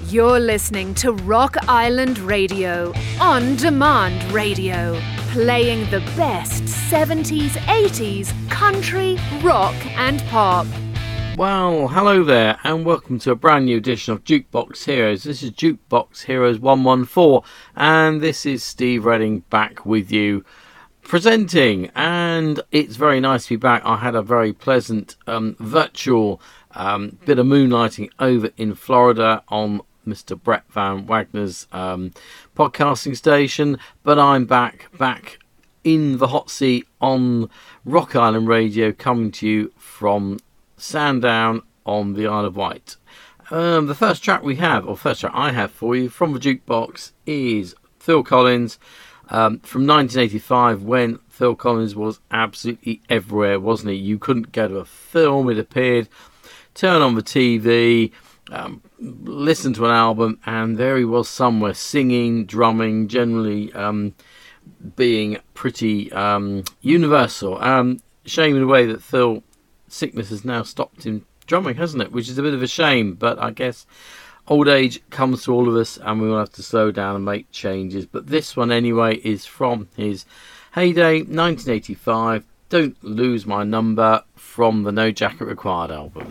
You're listening to Rock Island Radio, on demand radio, playing the best 70s, 80s, country, rock and pop. Well, hello there and welcome to a brand new edition of Jukebox Heroes. This is Jukebox Heroes 114 and this is Steve Redding back with you presenting, and it's very nice to be back. I had a very pleasant virtual bit of moonlighting over in Florida on Mr. Brett Van Wagner's podcasting station, but I'm back in the hot seat on Rock Island Radio, coming to you from Sandown on the Isle of Wight. The first track I have for you from the jukebox is Phil Collins from 1985, when Phil Collins was absolutely everywhere, wasn't he? You couldn't go to a film, it appeared, turn on the TV, listen to an album, and there he was somewhere singing, drumming, generally being pretty universal. Shame in a way that Phil sickness has now stopped him drumming, hasn't it? Which is a bit of a shame, but I guess old age comes to all of us and we will have to slow down and make changes. But this one anyway is from his heyday, 1985, Don't Lose My Number, from the No Jacket Required album.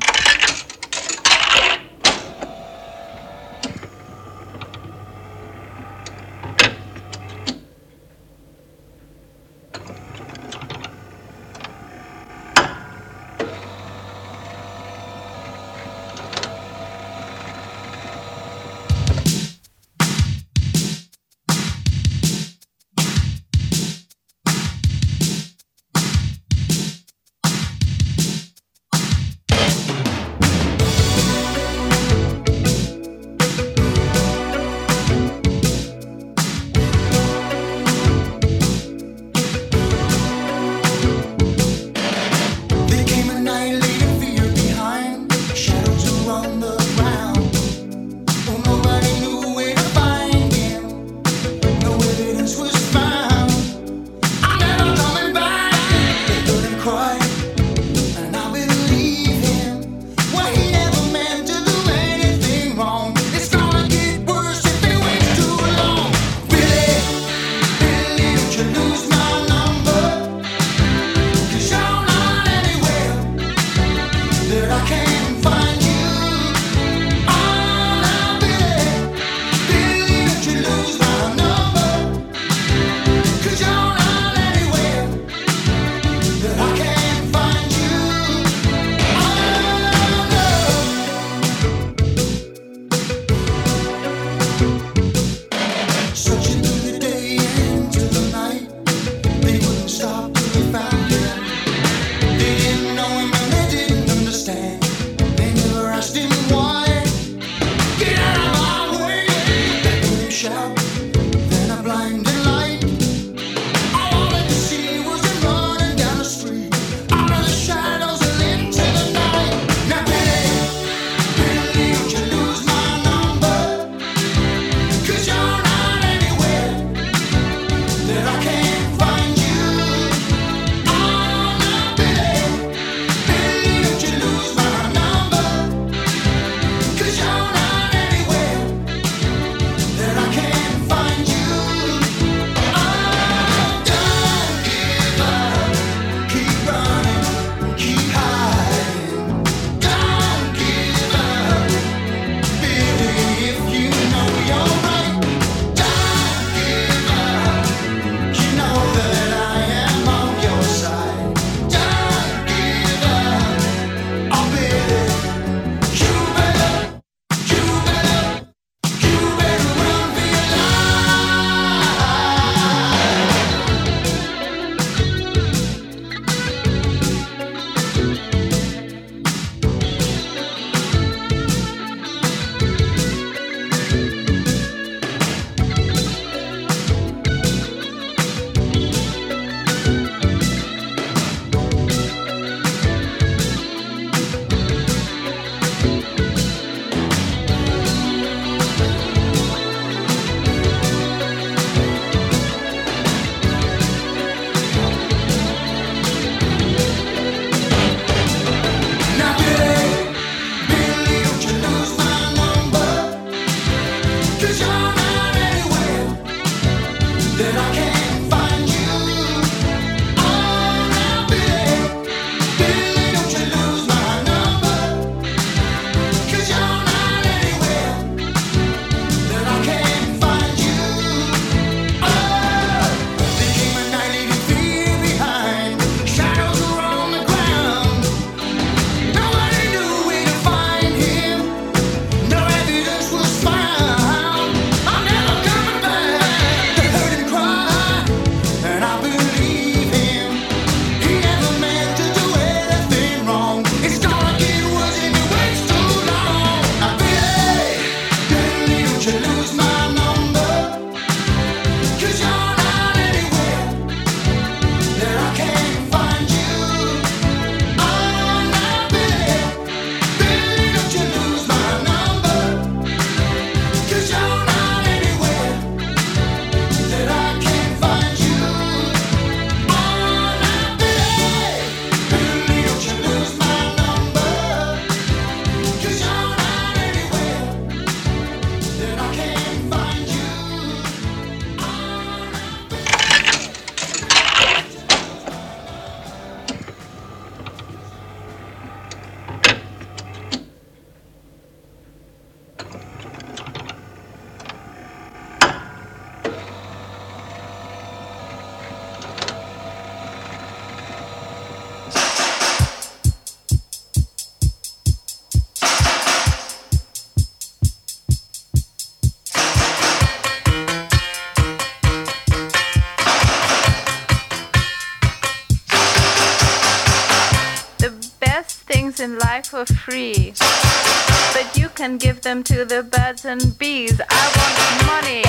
for free, but you can give them to the birds and bees. I want money.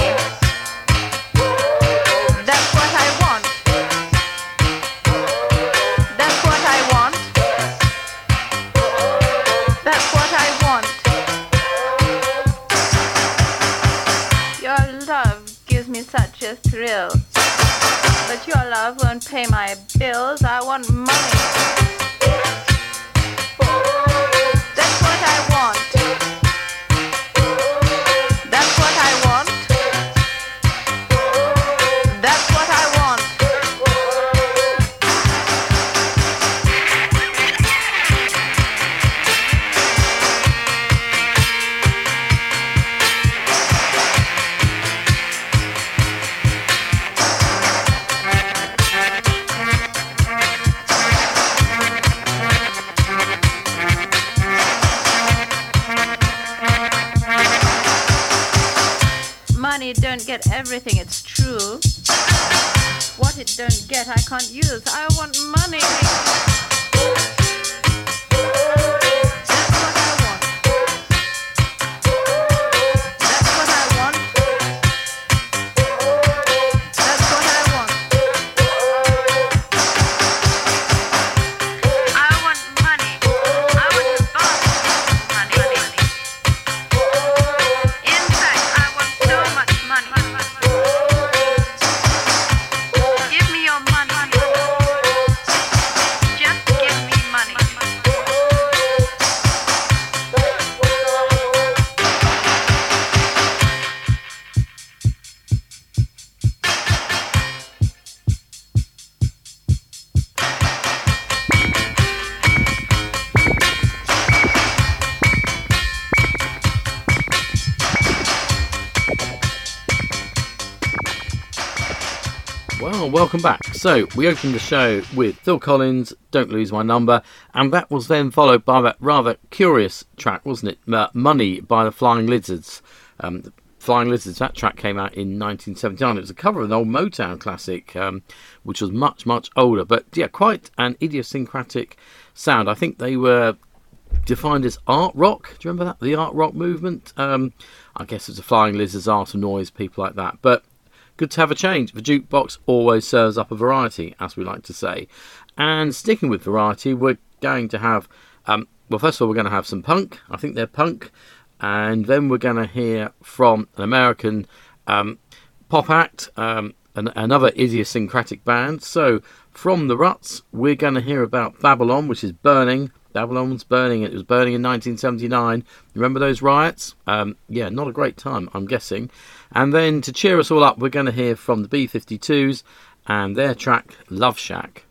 That's what I want. That's what I want. That's what I want. Your love gives me such a thrill, but your love won't pay my bills. I want money. That's what I want. That's what I want. That's what I want. Money don't get everything, it's true. What it don't get, I can't use. I want money. That's what I want. That's what I want. That's what I want. I want money. I want to buy money. In fact, I want so much money. Give me your money. Just give me money. Well, welcome back. So, we opened the show with Phil Collins, Don't Lose My Number, and that was then followed by that rather curious track, wasn't it? Money by the Flying Lizards. The Flying Lizards, that track came out in 1979. It was a cover of an old Motown classic, which was much, much older, but yeah, quite an idiosyncratic sound. I think they were defined as art rock. Do you remember that? The art rock movement? I guess it's the Flying Lizards, Art of Noise, people like that. But good to have a change. The jukebox always serves up a variety, as we like to say. And sticking with variety, we're going to have, well, first of all, we're going to have some punk. I think they're punk. And then we're going to hear from an American pop act, another idiosyncratic band. So from the Ruts, we're going to hear about Babylon, which is burning. Babylon's burning. It was burning in 1979. Remember those riots? Yeah, not a great time, I'm guessing. And then to cheer us all up, we're going to hear from the B-52s and their track, Love Shack.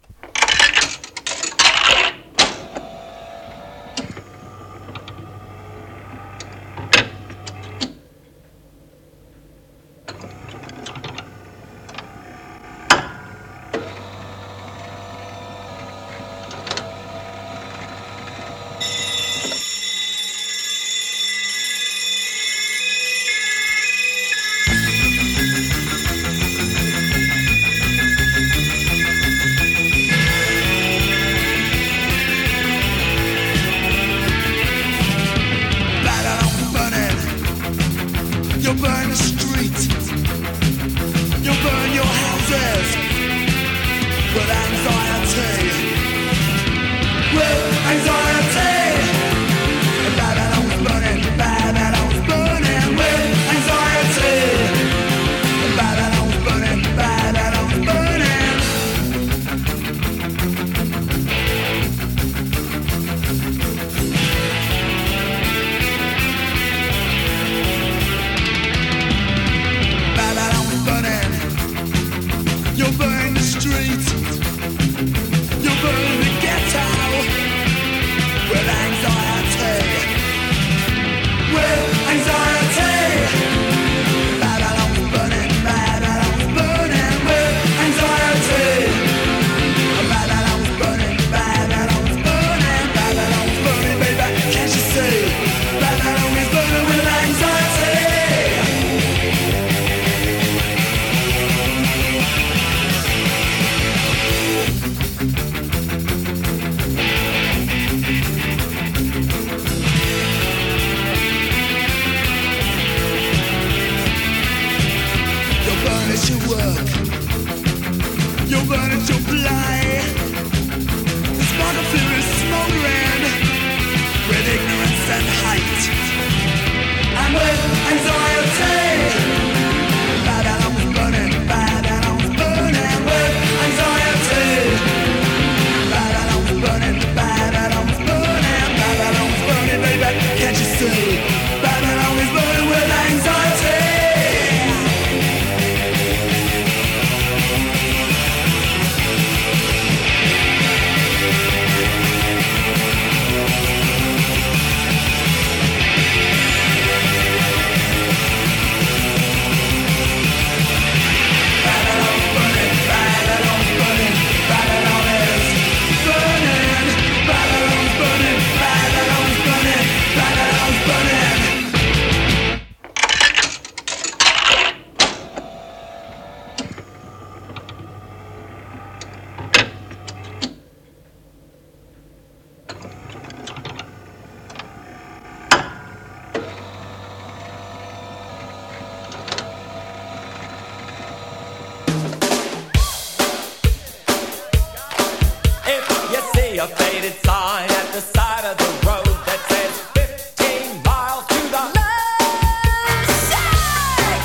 a faded sign at the side of the road that says 15 miles to the Love Shack,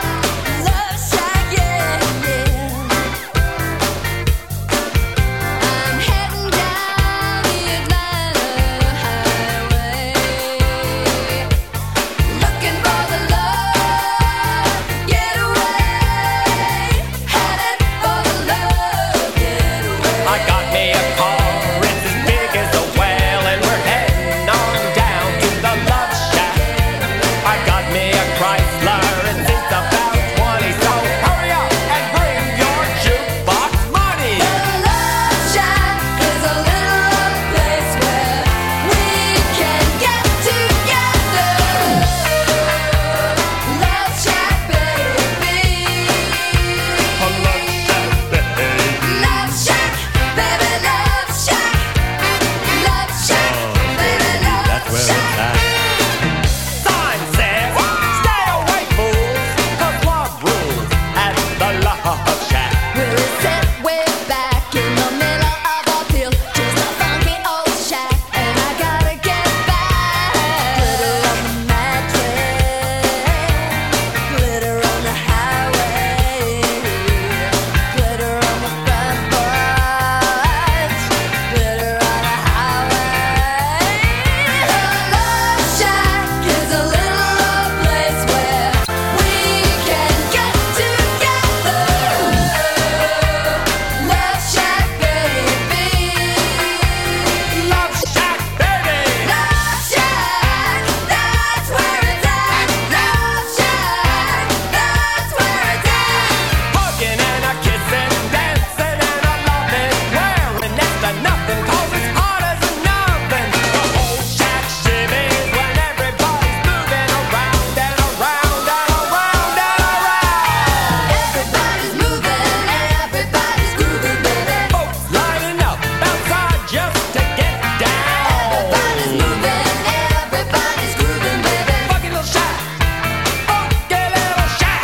yeah, yeah. I'm heading down the Atlanta highway, looking for the love getaway, headed for the love getaway. I got me a car, it's as big as a whale, and we're heading on down to the Love Shack. I got me a Chrysler, and it's about 20, so hurry up and bring your jukebox money. The Love Shack is a little old place where we can get together. Love Shack, baby. Love Shack, baby, Love Shack. Love Shack, baby, Love Shack. Sign says, stay away, fools, 'cause love rules at the Love Shack. We're set way back in the middle of a field, just a funky old shack, and I gotta get back. Glitter on the mattress, glitter on the highway, glitter on the front porch, glitter on the highway. The Love Shack is a little old place where we can get together. Love Shack, baby. Love Shack, baby! Love Shack, that's where it's at. Love Shack, that's where it's at. Hugging and a kissing, dancing and a loving, wearing next to nothing, 'cause it's hard as a nothing. The whole shack shimmies when everybody's moving around and around and around and around. Everybody's moving, everybody's grooving, baby. Folks lining up outside just to get down. Everybody's moving, everybody's grooving, baby. Funky little shack, funky little shack.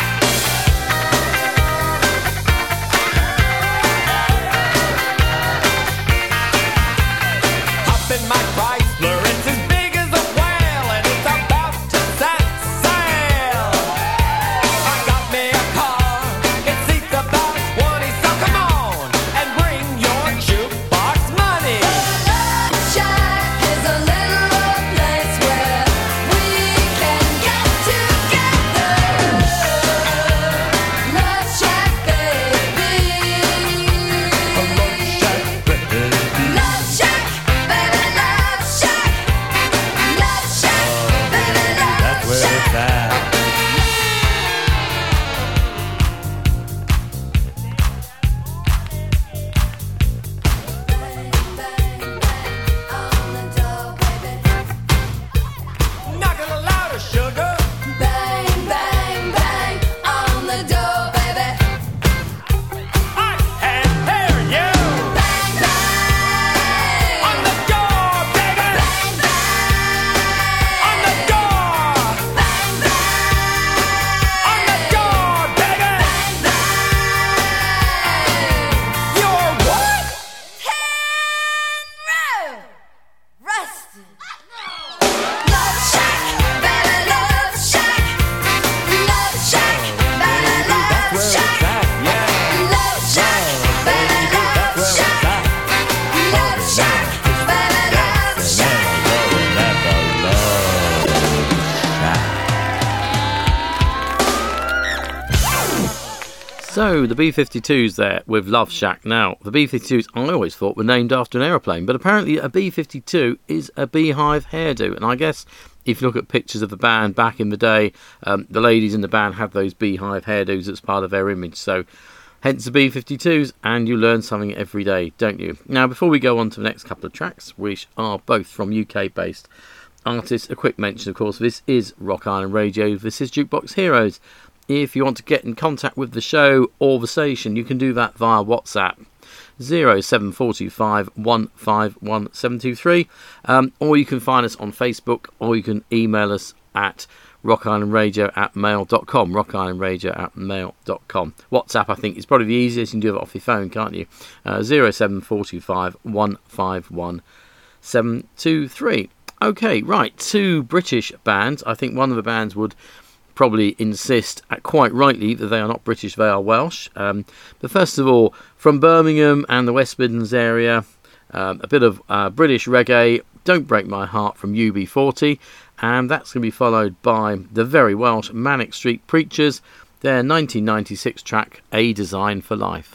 Hop in my Chrysler, it's as big as a whale, and it's about to set sail. I got me a car, it seats about 20, so come on and bring your jukebox money. Love Shack is a little old place where we can get together. Love Shack, baby. Love Shack, baby, Love Shack. Love Shack, baby, Love Shack. Bang, bang, bang on the door, baby. Knock it louder, sugar. Bang, bang, bang on the door, baby. I can't hear you. Bang, bang On the door, baby. bang, bang On the door. bang, bang. So, the B-52s there with Love Shack. Now, the B-52s I always thought were named after an aeroplane, but apparently a B-52 is a beehive hairdo. And I guess if you look at pictures of the band back in the day, the ladies in the band had those beehive hairdos as part of their image. So, hence the B-52s, and you learn something every day, don't you? Now, before we go on to the next couple of tracks, which are both from UK-based artists, a quick mention, of course, this is Rock Island Radio, this is Jukebox Heroes. If you want to get in contact with the show or the station, you can do that via WhatsApp, 07425 151 723, or you can find us on Facebook, or you can email us at rockislandradio@mail.com, rockislandradio@mail.com. WhatsApp, I think, is probably the easiest. You can do it off your phone, can't you? 07425 151 723. Okay, right, two British bands. I think one of the bands would probably insist, quite rightly, that they are not British, they are Welsh. But first of all, from Birmingham and the West Midlands area, a bit of British reggae, Don't Break My Heart from UB40, and that's going to be followed by the very Welsh Manic Street Preachers, their 1996 track, A Design for Life.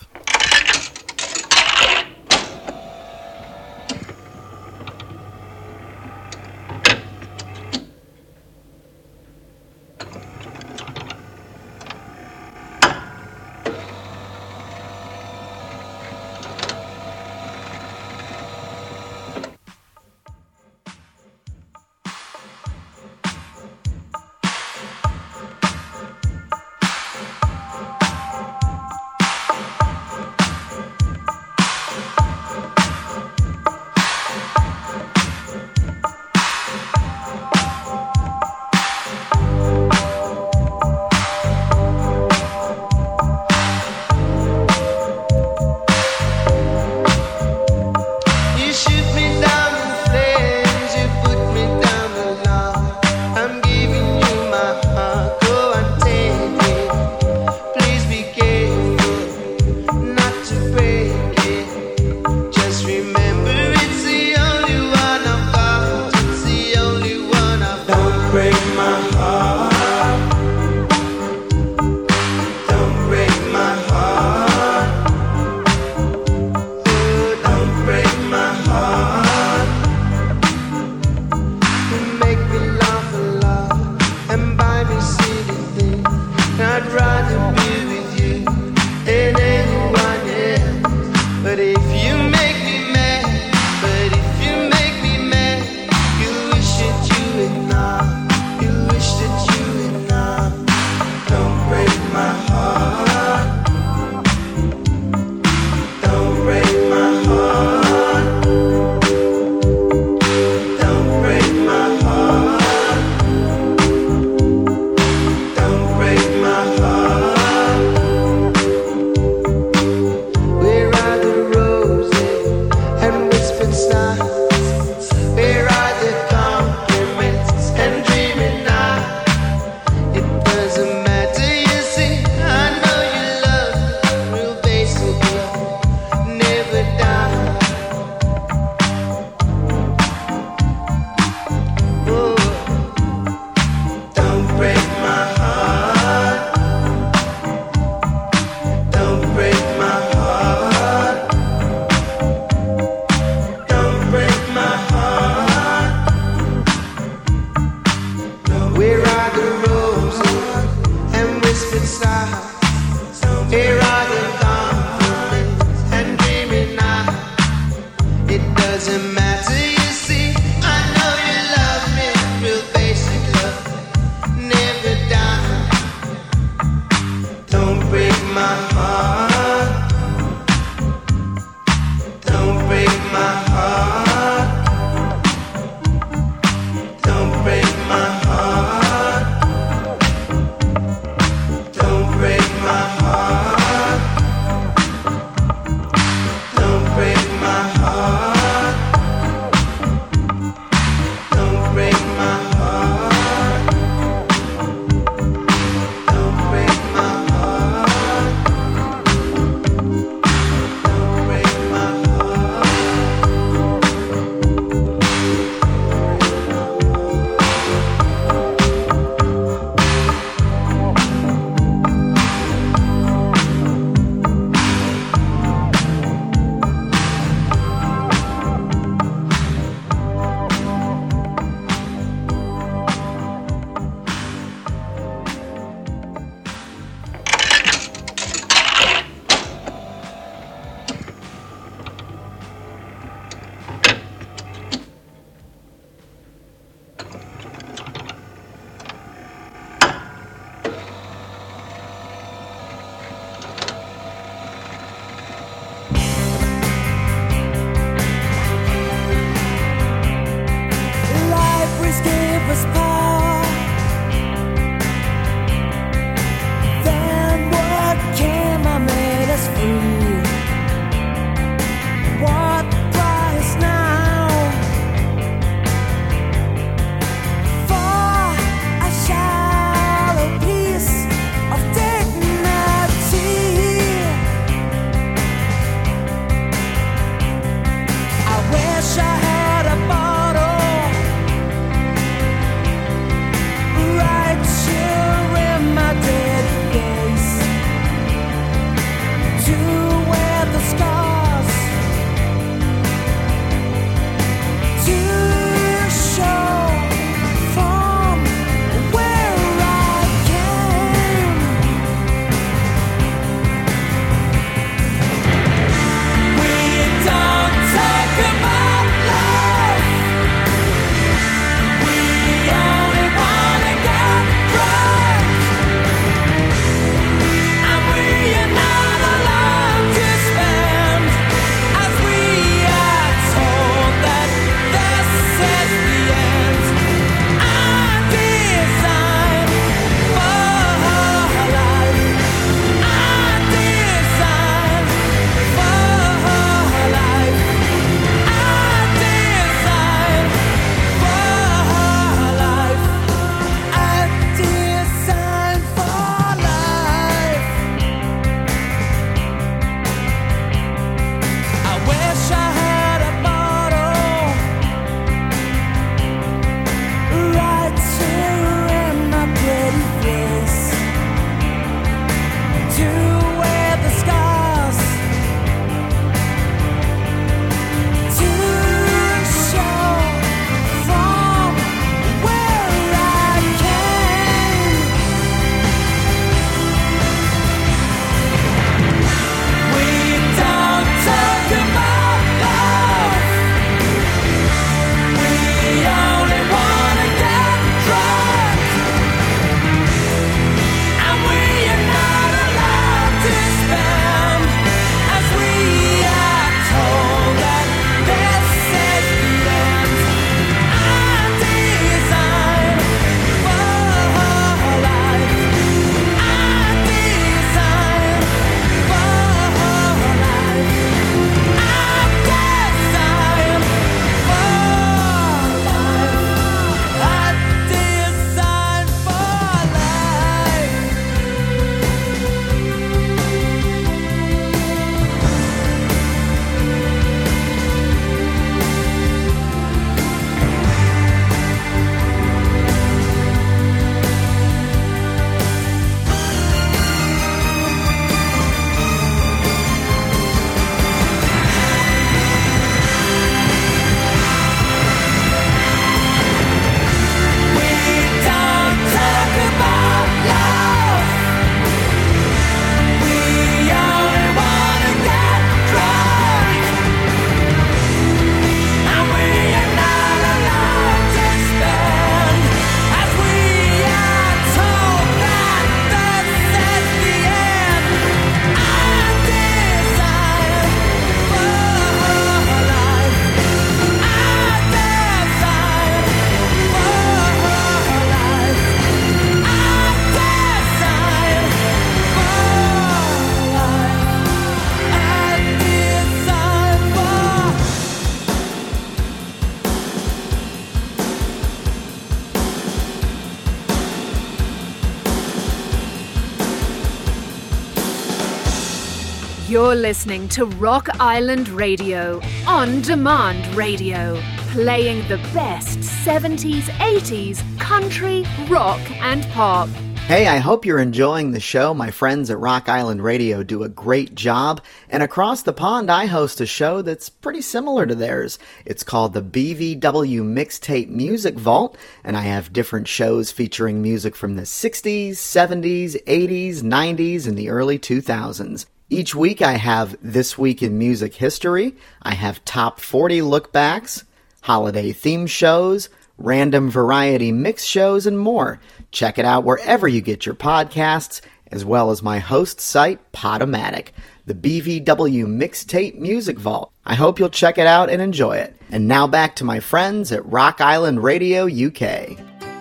You're listening to Rock Island Radio, on demand radio, playing the best 70s, 80s, country, rock and pop. Hey, I hope you're enjoying the show. My friends at Rock Island Radio do a great job. And across the pond, I host a show that's pretty similar to theirs. It's called the BVW Mixtape Music Vault, and I have different shows featuring music from the 60s, 70s, 80s, 90s, and the early 2000s. Each week I have This Week in Music History, I have Top 40 Lookbacks, holiday theme shows, random variety mix shows, and more. Check it out wherever you get your podcasts, as well as my host site, Podomatic, the BVW Mixtape Music Vault. I hope you'll check it out and enjoy it. And now back to my friends at Rock Island Radio UK.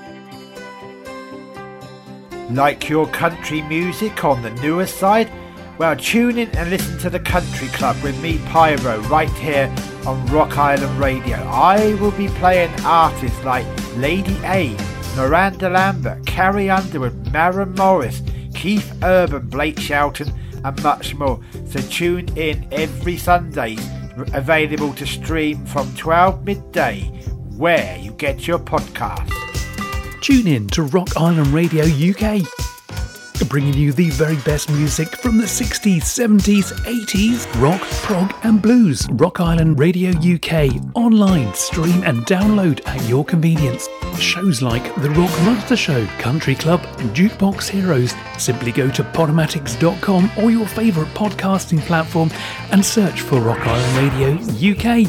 Like your country music on the newer side? Well, tune in and listen to the Country Club with me, Pyro, right here on Rock Island Radio. I will be playing artists like Lady A, Miranda Lambert, Carrie Underwood, Maren Morris, Keith Urban, Blake Shelton, and much more. So tune in every Sunday, available to stream from 12 midday, where you get your podcast. Tune in to Rock Island Radio UK, bringing you the very best music from the 60s, 70s, 80s, rock, prog and blues. Rock Island Radio UK, online, stream and download at your convenience. Shows like The Rock Monster Show, Country Club and Jukebox Heroes. Simply go to podomatics.com or your favourite podcasting platform and search for Rock Island Radio UK.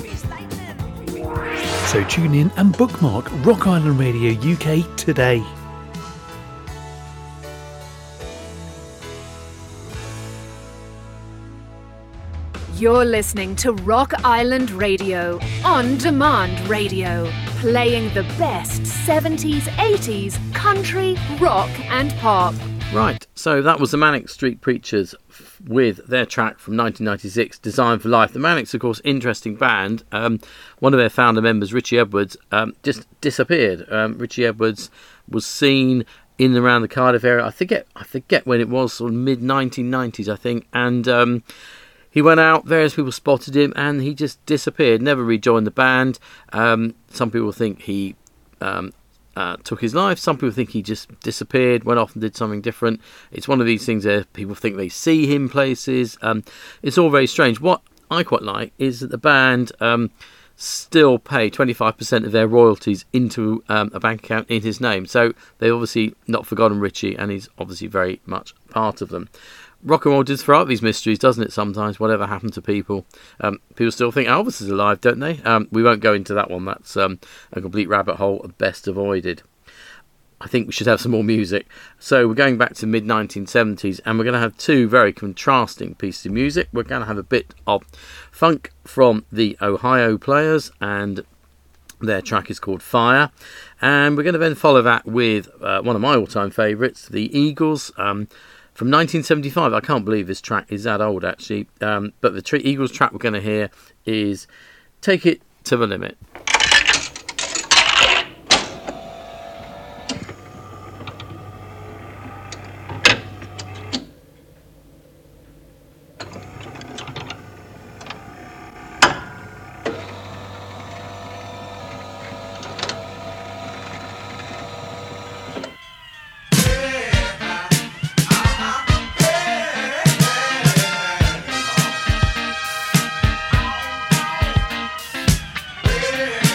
So tune in and bookmark Rock Island Radio UK today. You're listening to Rock Island Radio, on demand radio, playing the best 70s, 80s, country, rock and pop. Right, so that was the Manic Street Preachers with their track from 1996, Designed for Life. The Manics, of course, interesting band. One of their founder members, Richie Edwards, just disappeared. Richie Edwards was seen in and around the Cardiff area. I forget when it was, sort of mid-1990s, I think, and he went out, various people spotted him, and he just disappeared, never rejoined the band. Some people think he took his life. Some people think he just disappeared, went off and did something different. It's one of these things where people think they see him places. It's all very strange. What I quite like is that the band still pay 25% of their royalties into a bank account in his name. So they've obviously not forgotten Richie, and he's obviously very much part of them. Rock and roll does throw out these mysteries, doesn't it, sometimes? Whatever happened to people? People still think Elvis is alive, don't they? We won't go into that one. That's a complete rabbit hole, best avoided. I think we should have some more music. So we're going back to mid-1970s, and we're going to have two very contrasting pieces of music. We're going to have a bit of funk from the Ohio Players, and their track is called Fire. And we're going to then follow that with one of my all-time favourites, the Eagles, from 1975. I can't believe this track is that old, actually. But the Eagles track we're going to hear is Take It to the Limit. Yeah.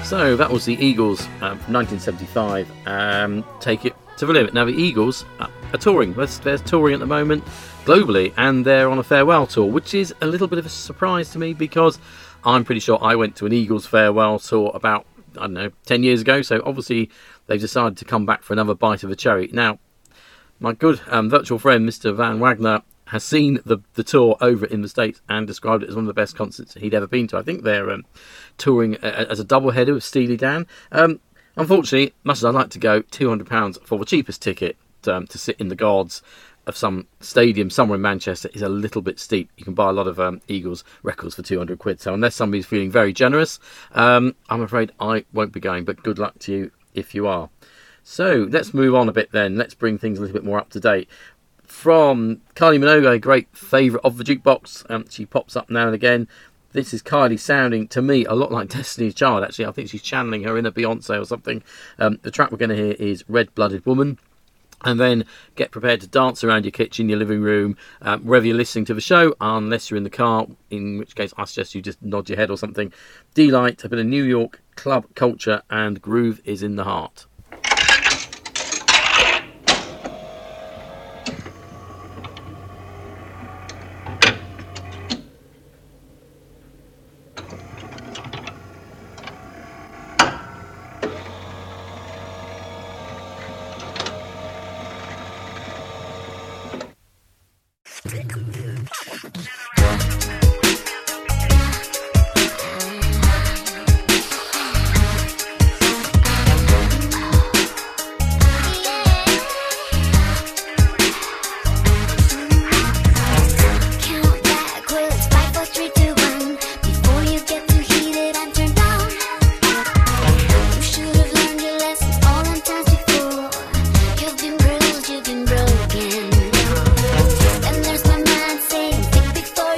So that was the Eagles from 1975. Take It to the Limit. Now the Eagles are touring. They're touring at the moment globally, and they're on a farewell tour, which is a little bit of a surprise to me because I'm pretty sure I went to an Eagles farewell tour about, 10 years ago. So obviously they've decided to come back for another bite of a cherry. Now, my good virtual friend, Mr. Van Wagner, has seen the tour over in the States and described it as one of the best concerts he'd ever been to. I think they're touring as a doubleheader with Steely Dan. Unfortunately, much as I'd like to go, £200 for the cheapest ticket to sit in the gods of some stadium somewhere in Manchester is a little bit steep. You can buy a lot of Eagles records for £200. So unless somebody's feeling very generous, I'm afraid I won't be going. But good luck to you if you are. So let's move on a bit then. Let's bring things a little bit more up to date. From Kylie Minogue, a great favourite of the jukebox. She pops up now and again. This is Kylie sounding, to me, a lot like Destiny's Child, actually. I think she's channeling her inner Beyonce or something. The track we're going to hear is Red-Blooded Woman. And then get prepared to dance around your kitchen, your living room, wherever you're listening to the show, unless you're in the car, in which case I suggest you just nod your head or something. D-Light, a bit of New York club culture, and groove is in the heart. Before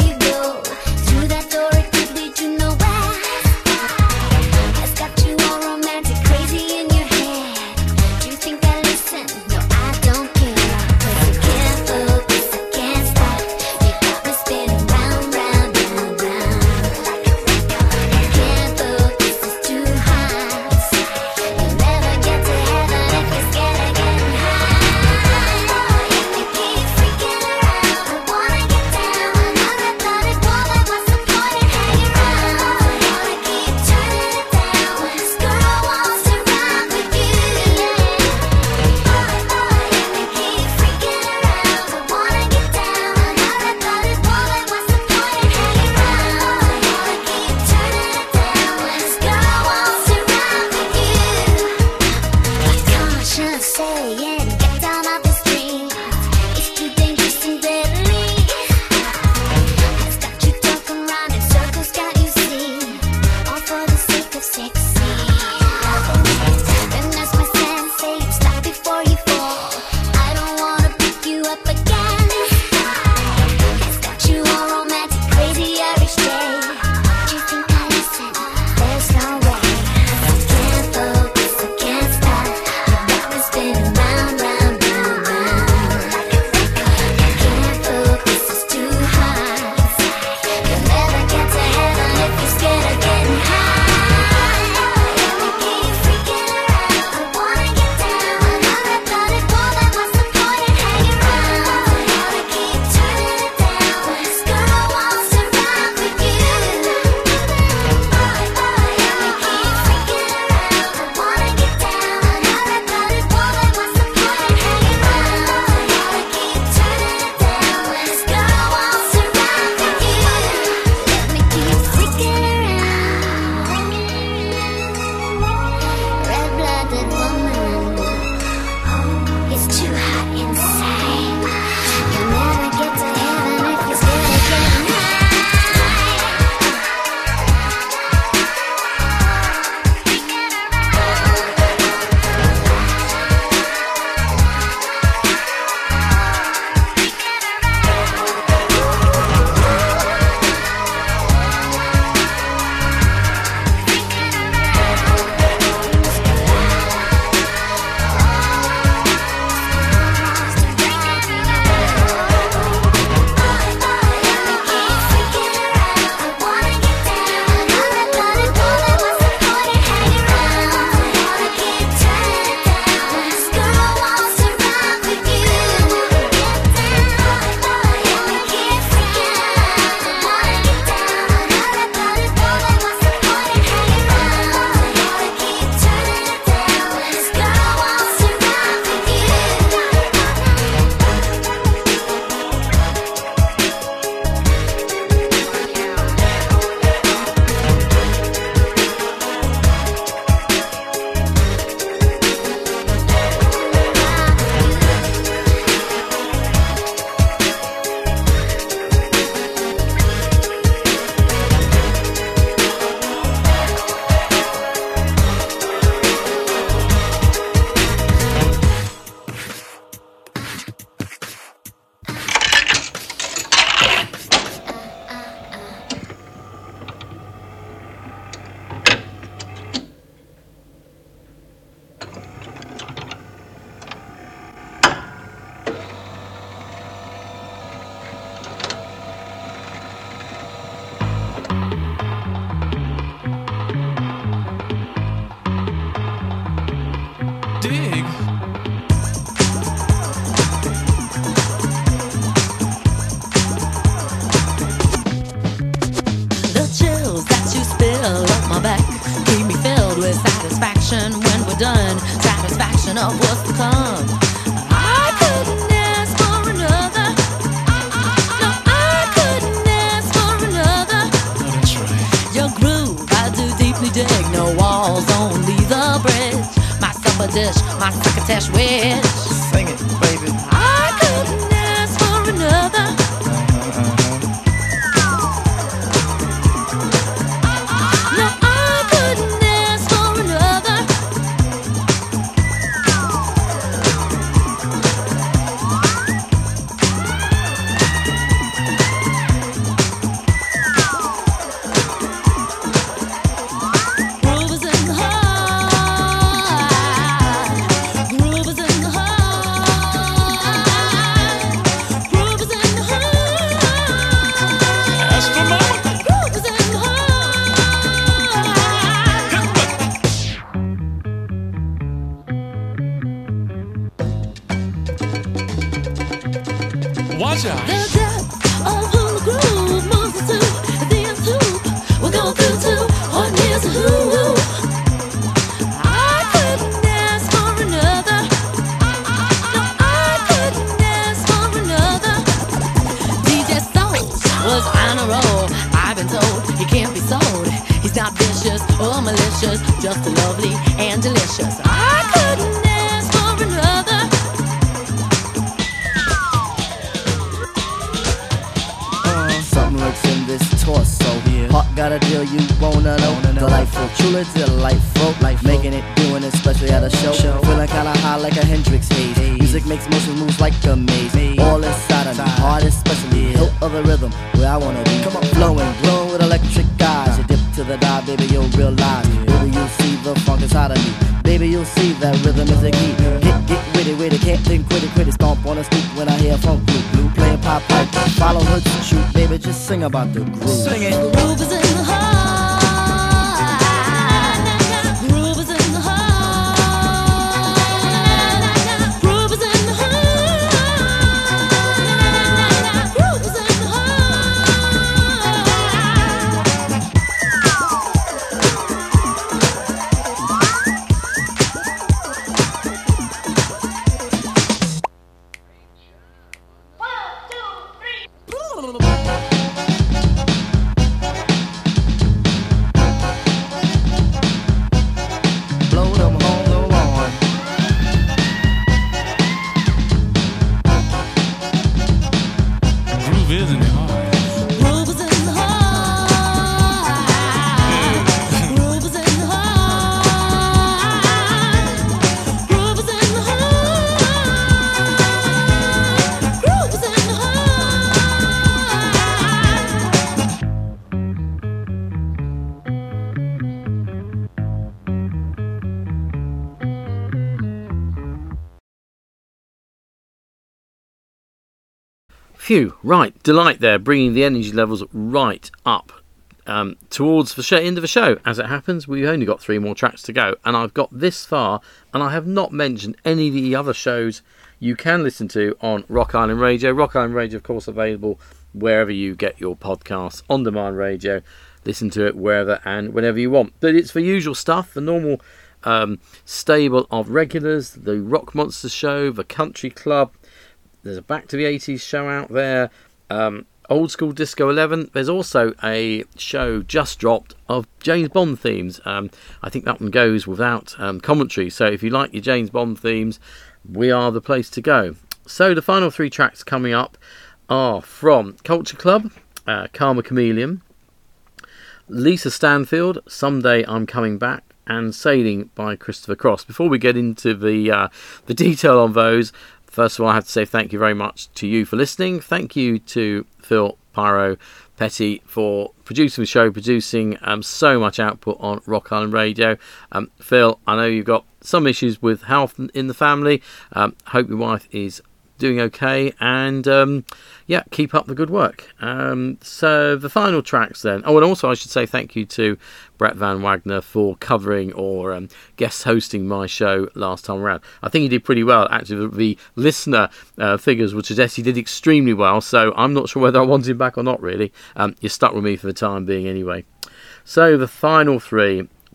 of what's to come. I couldn't ask for another. No, I couldn't ask for another. Oh, that's right. Your groove, I do deeply dig. No walls, only the bridge. My supper dish, my succotash wish. Sing it, baby. I couldn't ask for another. No, I couldn't ask for another. Groove is in the heart. Groove is in the heart. Groove is in the heart. That's the moment. Groove is in the heart. Watch out. The depth of who the groove moves us to the nth hoop. We're going through to what is a who. I couldn't ask for another. No, I couldn't ask for another. DJ Soul was on a roll. I've been told he can't be sold. He's not vicious or malicious, just lovely and delicious. I couldn't ask for another. Something lurks in this torso. Heart got a deal you wanna know. Delightful, truly delightful. Making it, doing it, especially at a show. Feeling kinda high like a Hendrix haze. Music makes motion moves like a maze. All inside of me, heart especially. Hilt of the rhythm, where I wanna be. Come on, flowing, glowing with electric eyes. You dip to the dive, baby, you'll realize. Baby, you'll see the funk inside of me. Baby, you'll see that rhythm is the key. Get with it, can't think, quit it. Stomp on the street when I hear funk blue. Playing pop pipe, follow hoods and shoot. Baby, just sing about the groove. Sing it. Groove is in the heart. Groove is in the heart. Groove is in the heart. Groove is in the Blow them home, go on. Groove is in the heart. Groove is in the heart. Groove is in the heart. Groove is in the heart. Groove is in the Phew, right, delight there, bringing the energy levels right up towards the end of the show. As it happens, we've only got 3 more tracks to go, and I've got this far, and I have not mentioned any of the other shows you can listen to on Rock Island Radio. Rock Island Radio, of course, available wherever you get your podcasts, on demand radio. Listen to it wherever and whenever you want. But it's the usual stuff, the normal stable of regulars, the Rock Monsters show, the Country Club. There's a Back to the 80s show out there. Old School Disco 11. There's also a show just dropped of James Bond themes. I think that one goes without commentary. So if you like your James Bond themes, we are the place to go. So the final 3 tracks coming up are from Culture Club, Karma Chameleon, Lisa Stanfield, Someday I'm Coming Back, and Sailing by Christopher Cross. Before we get into the detail on those, first of all, I have to say thank you very much to you for listening. Thank you to Phil Pyro Petty for producing the show, producing so much output on Rock Island Radio. Phil, I know you've got some issues with health in the family. Hope your wife is doing okay, and yeah, keep up the good work. So the final tracks then. Oh, and also I should say thank you to Brett Van Wagner for covering or guest hosting my show last time around. I think he did pretty well. Actually, the listener figures would suggest he did extremely well, so I'm not sure whether I want him back or not, really. You're stuck with me for the time being anyway. So the final 3,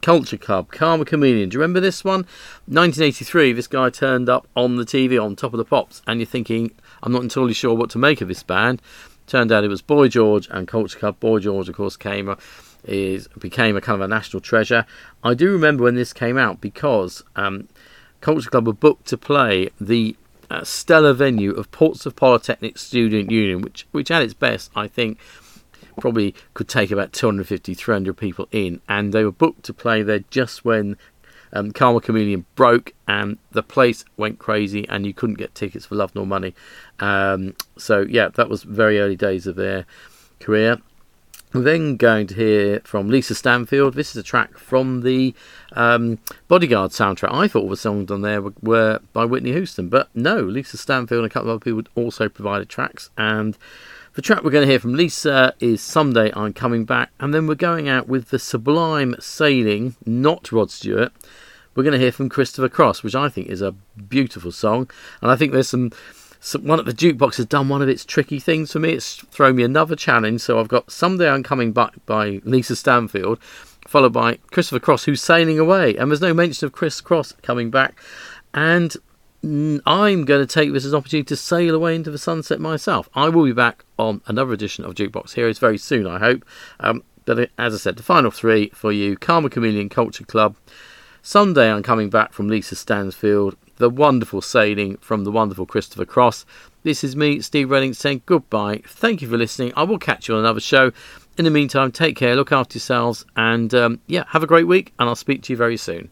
Culture Club, Karma Chameleon. Do you remember this one? 1983, this guy turned up on the TV on Top of the Pops, and you're thinking, I'm not entirely sure what to make of this band. Turned out it was Boy George and Culture Club. Boy George, of course, became a kind of a national treasure. I do remember when this came out because Culture Club were booked to play the stellar venue of Portsmouth Polytechnic Student Union, which at its best, I think, probably could take about 250, 300 people in, and they were booked to play there just when Karma Chameleon broke and the place went crazy and you couldn't get tickets for love nor money. So yeah, that was very early days of their career. We're then going to hear from Lisa Stanfield. This is a track from the Bodyguard soundtrack. I thought all the songs on there were by Whitney Houston, but no, Lisa Stanfield and a couple of other people also provided tracks, and the track we're going to hear from Lisa is Someday I'm Coming Back, and then we're going out with the Sublime Sailing, not Rod Stewart. We're going to hear from Christopher Cross, which I think is a beautiful song, and I think there's some one of the jukebox has done one of its tricky things for me. It's thrown me another challenge, so I've got Someday I'm Coming Back by Lisa Stanfield, followed by Christopher Cross, who's sailing away, and there's no mention of Chris Cross coming back, and I'm going to take this as an opportunity to sail away into the sunset myself. I will be back on another edition of Jukebox Heroes very soon, I hope. But as I said, the final three for you: Karma Chameleon, Culture Club, Someday I'm Coming Back from Lisa Stansfield, the wonderful Sailing from the wonderful Christopher Cross. This is me, Steve Redding, saying goodbye. Thank you for listening. I will catch you on another show. In the meantime, take care, look after yourselves, and have a great week, and I'll speak to you very soon.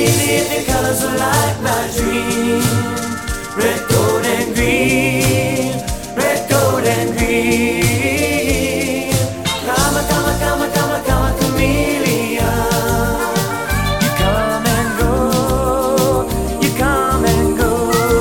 easy if your colors were like my dream. Red, gold, and green. Red, gold, and green. Come a, come a, come a, come a, come a chameleon. You come and go. You come and go.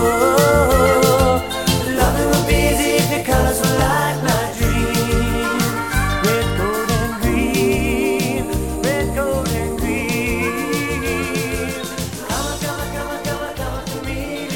Loving would be easy if your colors were like my dream. Red, gold, and green. Red, gold, and green. Come a, come a, come a, come a, come a chameleon.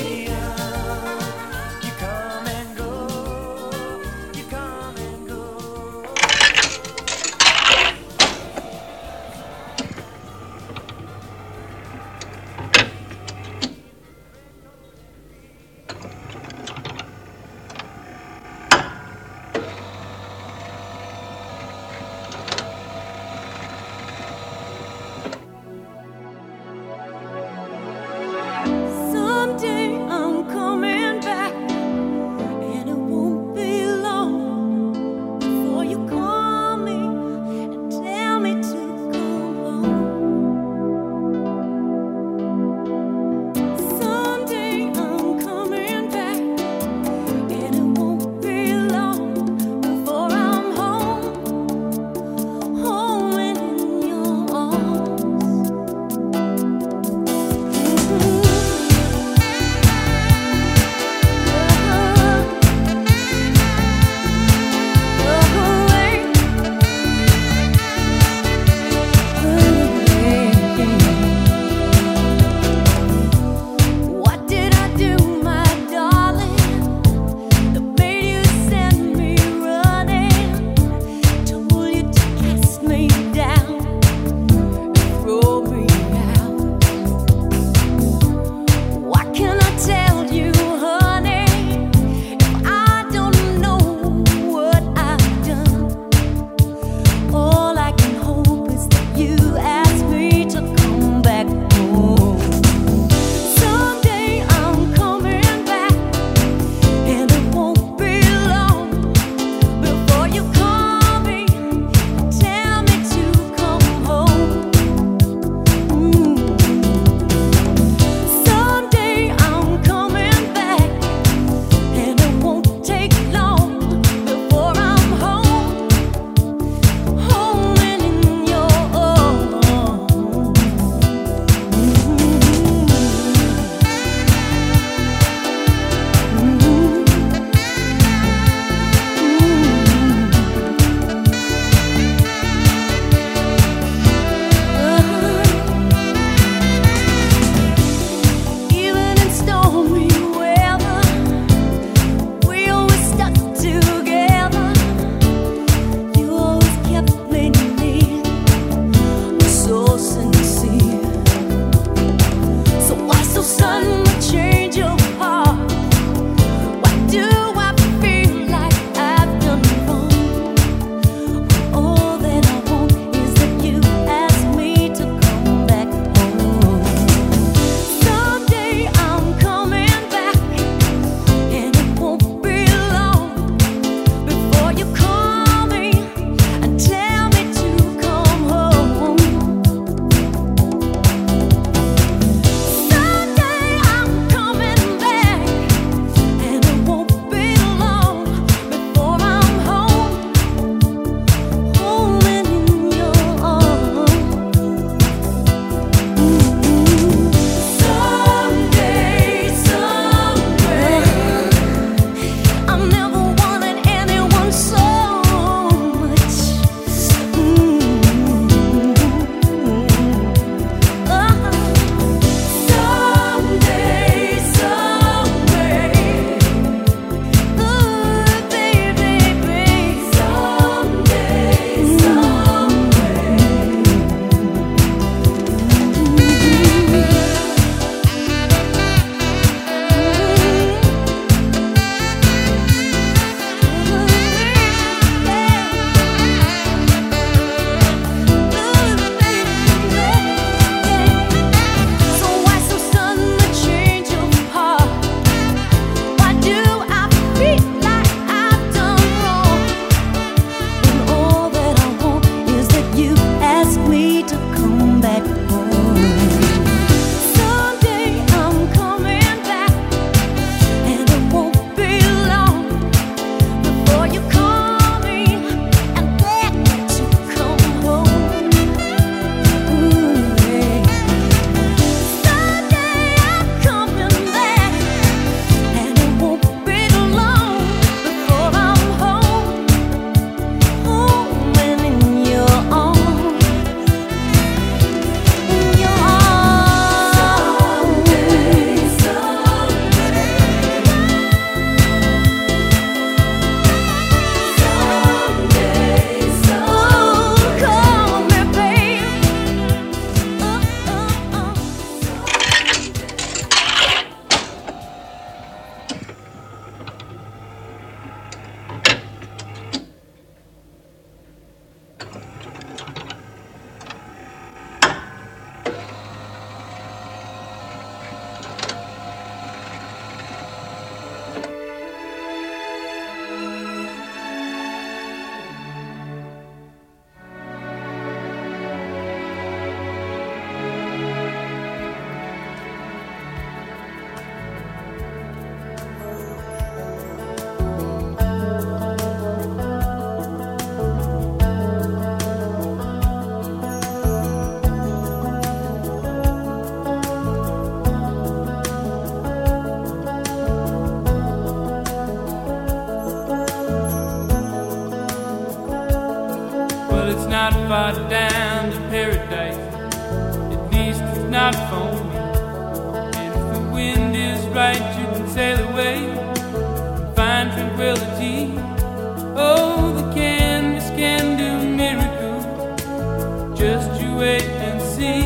not foamy. And if the wind is right, you can sail away and find tranquility. Oh, the canvas can do miracles. Just you wait and see.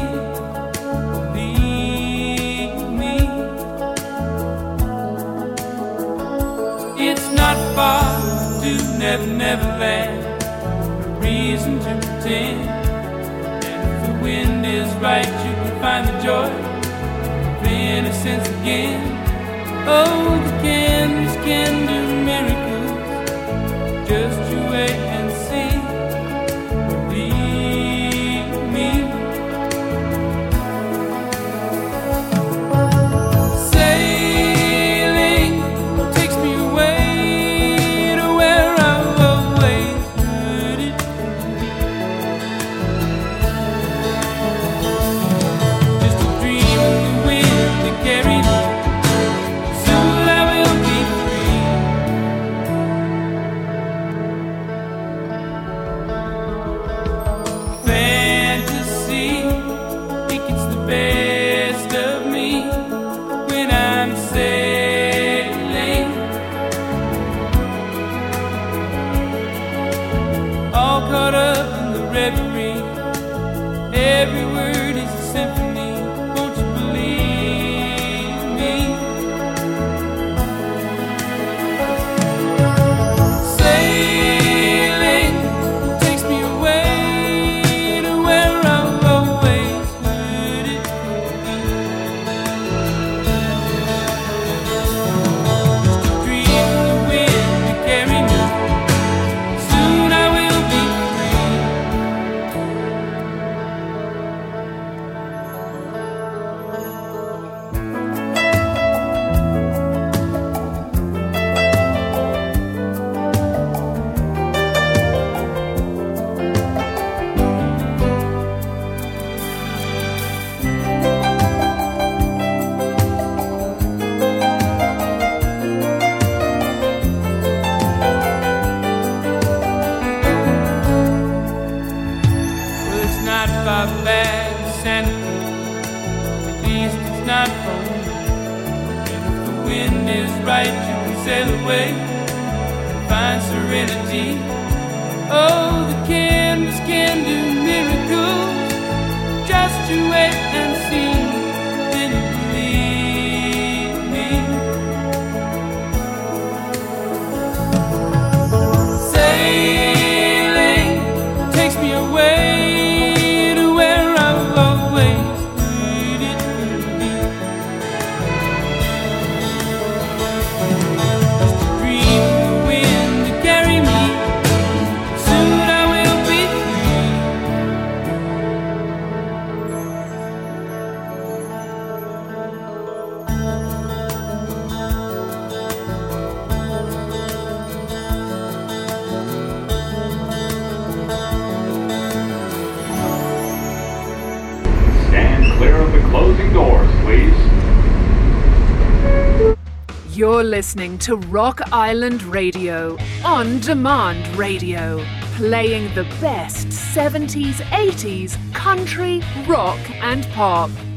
Believe me. It's not far to Never Never Land. No reason to pretend. And if the wind is right, you can find the joy of innocence again. Oh, the canvas can do miracles. Just you wait and see. Believe me. Sailing takes me away to where I've always heard it. Just a dream of the wind that carried me. Soon I will be free. Fantasy, it gets the best of me when I'm sailing. All caught up in the reverie. Every word is a symphony. Won't you believe me? Sailing takes me away to where I've always heard it. Just a dream of the wind to carry me. Soon I will be free. Well, it's not far back to Santa Cruz. At least it's not phony. And if the wind is right, you can sail away and find serenity. Oh, the canvas can do miracles. Just you wait and see. Then you believe me. Sailing takes me away to where I've always heard it could be. Just a dream of the wind to carry me. Soon I will be free. Stand clear of the closing doors, please. You're listening to Rock Island Radio, on demand radio, playing the best 70s, 80s, country, rock, and pop.